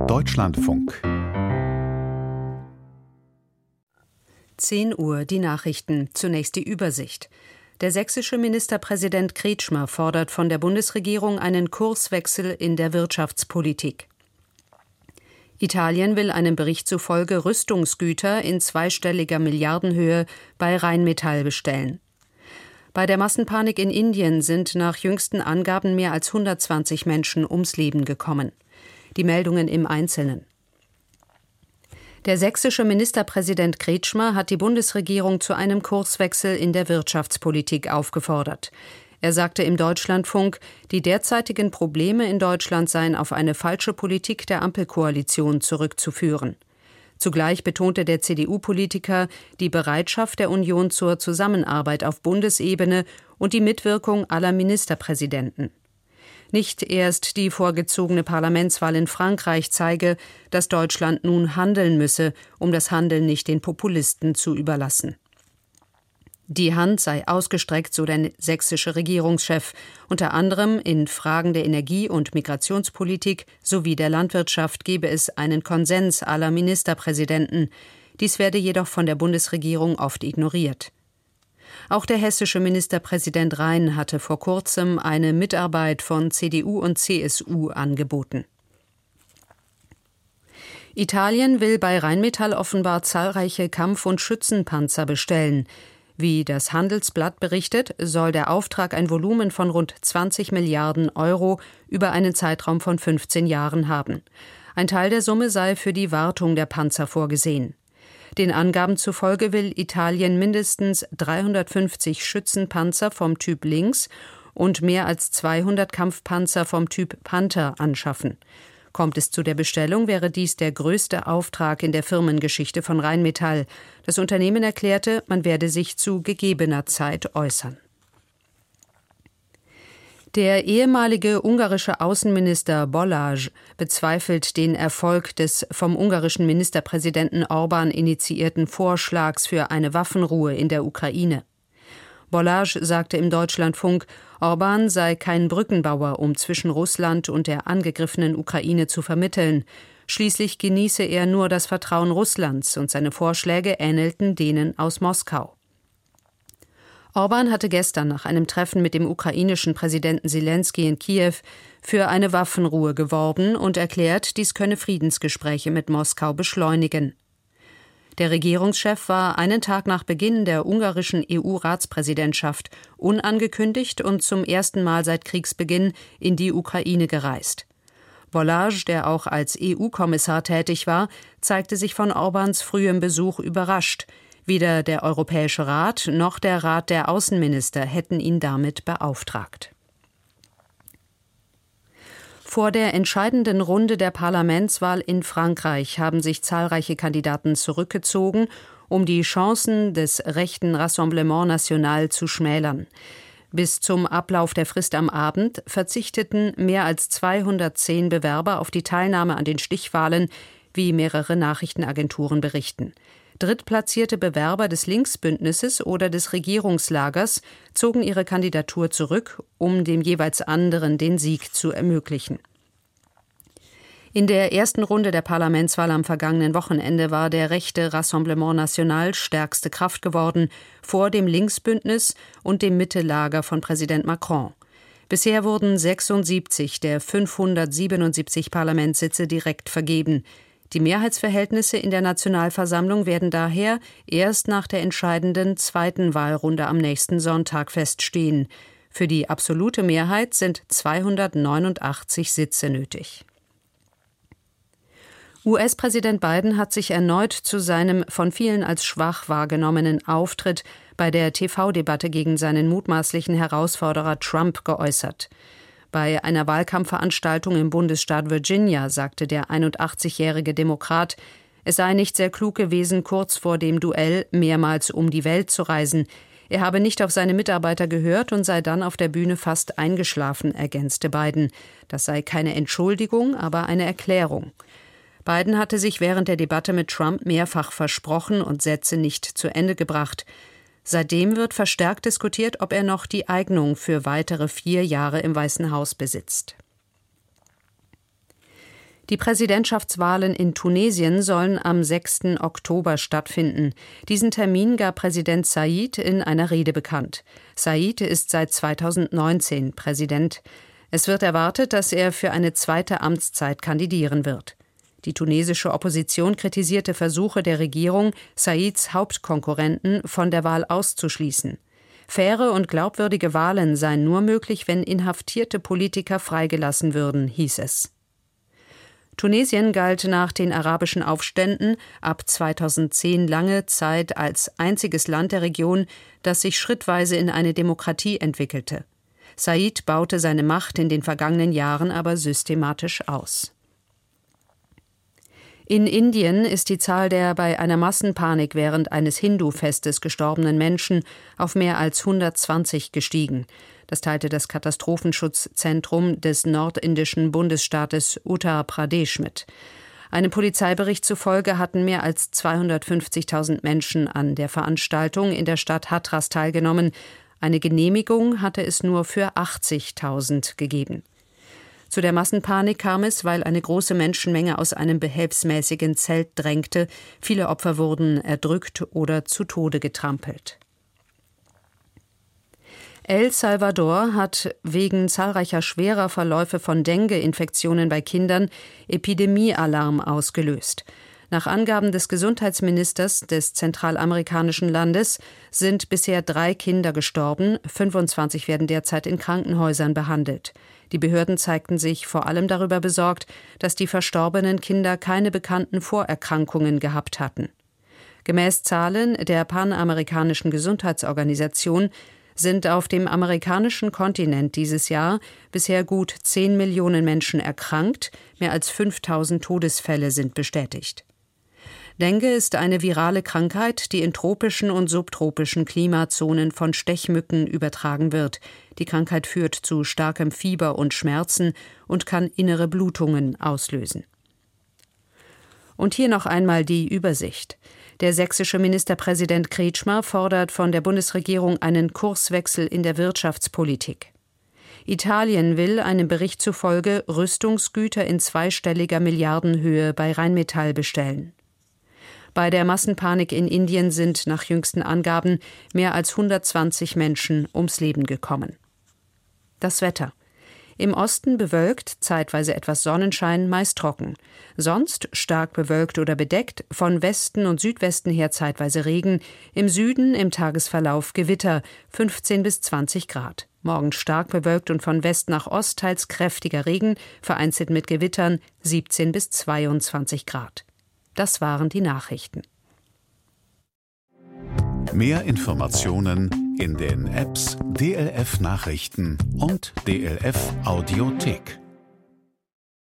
Deutschlandfunk. 10 Uhr, die Nachrichten. Zunächst die Übersicht. Der sächsische Ministerpräsident Kretschmer fordert von der Bundesregierung einen Kurswechsel in der Wirtschaftspolitik. Italien will einem Bericht zufolge Rüstungsgüter in zweistelliger Milliardenhöhe bei Rheinmetall bestellen. Bei der Massenpanik in Indien sind nach jüngsten Angaben mehr als 120 Menschen ums Leben gekommen. Die Meldungen im Einzelnen. Der sächsische Ministerpräsident Kretschmer hat die Bundesregierung zu einem Kurswechsel in der Wirtschaftspolitik aufgefordert. Er sagte im Deutschlandfunk, die derzeitigen Probleme in Deutschland seien auf eine falsche Politik der Ampelkoalition zurückzuführen. Zugleich betonte der CDU-Politiker die Bereitschaft der Union zur Zusammenarbeit auf Bundesebene und die Mitwirkung aller Ministerpräsidenten. Nicht erst die vorgezogene Parlamentswahl in Frankreich zeige, dass Deutschland nun handeln müsse, um das Handeln nicht den Populisten zu überlassen. Die Hand sei ausgestreckt, so der sächsische Regierungschef, unter anderem in Fragen der Energie- und Migrationspolitik sowie der Landwirtschaft gebe es einen Konsens aller Ministerpräsidenten. Dies werde jedoch von der Bundesregierung oft ignoriert. Auch der hessische Ministerpräsident Rhein hatte vor kurzem eine Mitarbeit von CDU und CSU angeboten. Italien will bei Rheinmetall offenbar zahlreiche Kampf- und Schützenpanzer bestellen. Wie das Handelsblatt berichtet, soll der Auftrag ein Volumen von rund 20 Milliarden Euro über einen Zeitraum von 15 Jahren haben. Ein Teil der Summe sei für die Wartung der Panzer vorgesehen. Den Angaben zufolge will Italien mindestens 350 Schützenpanzer vom Typ Lynx und mehr als 200 Kampfpanzer vom Typ Panther anschaffen. Kommt es zu der Bestellung, wäre dies der größte Auftrag in der Firmengeschichte von Rheinmetall. Das Unternehmen erklärte, man werde sich zu gegebener Zeit äußern. Der ehemalige ungarische Außenminister Balázs bezweifelt den Erfolg des vom ungarischen Ministerpräsidenten Orbán initiierten Vorschlags für eine Waffenruhe in der Ukraine. Balázs sagte im Deutschlandfunk, Orbán sei kein Brückenbauer, um zwischen Russland und der angegriffenen Ukraine zu vermitteln. Schließlich genieße er nur das Vertrauen Russlands und seine Vorschläge ähnelten denen aus Moskau. Orbán hatte gestern nach einem Treffen mit dem ukrainischen Präsidenten Selenskyj in Kiew für eine Waffenruhe geworben und erklärt, dies könne Friedensgespräche mit Moskau beschleunigen. Der Regierungschef war einen Tag nach Beginn der ungarischen EU-Ratspräsidentschaft unangekündigt und zum ersten Mal seit Kriegsbeginn in die Ukraine gereist. Balázs, der auch als EU-Kommissar tätig war, zeigte sich von Orbáns frühem Besuch überrascht. Weder der Europäische Rat noch der Rat der Außenminister hätten ihn damit beauftragt. Vor der entscheidenden Runde der Parlamentswahl in Frankreich haben sich zahlreiche Kandidaten zurückgezogen, um die Chancen des rechten Rassemblement National zu schmälern. Bis zum Ablauf der Frist am Abend verzichteten mehr als 210 Bewerber auf die Teilnahme an den Stichwahlen, wie mehrere Nachrichtenagenturen berichten. Drittplatzierte Bewerber des Linksbündnisses oder des Regierungslagers zogen ihre Kandidatur zurück, um dem jeweils anderen den Sieg zu ermöglichen. In der ersten Runde der Parlamentswahl am vergangenen Wochenende war der rechte Rassemblement National stärkste Kraft geworden, vor dem Linksbündnis und dem Mittelager von Präsident Macron. Bisher wurden 76 der 577 Parlamentssitze direkt vergeben. Die Mehrheitsverhältnisse in der Nationalversammlung werden daher erst nach der entscheidenden zweiten Wahlrunde am nächsten Sonntag feststehen. Für die absolute Mehrheit sind 289 Sitze nötig. US-Präsident Biden hat sich erneut zu seinem von vielen als schwach wahrgenommenen Auftritt bei der TV-Debatte gegen seinen mutmaßlichen Herausforderer Trump geäußert. Bei einer Wahlkampfveranstaltung im Bundesstaat Virginia sagte der 81-jährige Demokrat, es sei nicht sehr klug gewesen, kurz vor dem Duell mehrmals um die Welt zu reisen. Er habe nicht auf seine Mitarbeiter gehört und sei dann auf der Bühne fast eingeschlafen, ergänzte Biden. Das sei keine Entschuldigung, aber eine Erklärung. Biden hatte sich während der Debatte mit Trump mehrfach versprochen und Sätze nicht zu Ende gebracht. Seitdem wird verstärkt diskutiert, ob er noch die Eignung für weitere 4 Jahre im Weißen Haus besitzt. Die Präsidentschaftswahlen in Tunesien sollen am 6. Oktober stattfinden. Diesen Termin gab Präsident Said in einer Rede bekannt. Said ist seit 2019 Präsident. Es wird erwartet, dass er für eine zweite Amtszeit kandidieren wird. Die tunesische Opposition kritisierte Versuche der Regierung, Saids Hauptkonkurrenten von der Wahl auszuschließen. Faire und glaubwürdige Wahlen seien nur möglich, wenn inhaftierte Politiker freigelassen würden, hieß es. Tunesien galt nach den arabischen Aufständen ab 2010 lange Zeit als einziges Land der Region, das sich schrittweise in eine Demokratie entwickelte. Said baute seine Macht in den vergangenen Jahren aber systematisch aus. In Indien ist die Zahl der bei einer Massenpanik während eines Hindu-Festes gestorbenen Menschen auf mehr als 120 gestiegen. Das teilte das Katastrophenschutzzentrum des nordindischen Bundesstaates Uttar Pradesh mit. Einem Polizeibericht zufolge hatten mehr als 250.000 Menschen an der Veranstaltung in der Stadt Hathras teilgenommen. Eine Genehmigung hatte es nur für 80.000 gegeben. Zu der Massenpanik kam es, weil eine große Menschenmenge aus einem behelfsmäßigen Zelt drängte. Viele Opfer wurden erdrückt oder zu Tode getrampelt. El Salvador hat wegen zahlreicher schwerer Verläufe von Dengue-Infektionen bei Kindern Epidemiealarm ausgelöst. Nach Angaben des Gesundheitsministers des zentralamerikanischen Landes sind bisher 3 Kinder gestorben, 25 werden derzeit in Krankenhäusern behandelt. Die Behörden zeigten sich vor allem darüber besorgt, dass die verstorbenen Kinder keine bekannten Vorerkrankungen gehabt hatten. Gemäß Zahlen der Panamerikanischen Gesundheitsorganisation sind auf dem amerikanischen Kontinent dieses Jahr bisher gut 10 Millionen Menschen erkrankt, mehr als 5.000 Todesfälle sind bestätigt. Dengue ist eine virale Krankheit, die in tropischen und subtropischen Klimazonen von Stechmücken übertragen wird. Die Krankheit führt zu starkem Fieber und Schmerzen und kann innere Blutungen auslösen. Und hier noch einmal die Übersicht. Der sächsische Ministerpräsident Kretschmer fordert von der Bundesregierung einen Kurswechsel in der Wirtschaftspolitik. Italien will einem Bericht zufolge Rüstungsgüter in zweistelliger Milliardenhöhe bei Rheinmetall bestellen. Bei der Massenpanik in Indien sind nach jüngsten Angaben mehr als 120 Menschen ums Leben gekommen. Das Wetter. Im Osten bewölkt, zeitweise etwas Sonnenschein, meist trocken. Sonst stark bewölkt oder bedeckt, von Westen und Südwesten her zeitweise Regen, im Süden im Tagesverlauf Gewitter, 15 bis 20 Grad. Morgen stark bewölkt und von West nach Ost teils kräftiger Regen, vereinzelt mit Gewittern, 17 bis 22 Grad. Das waren die Nachrichten. Mehr Informationen in den Apps DLF Nachrichten und DLF Audiothek.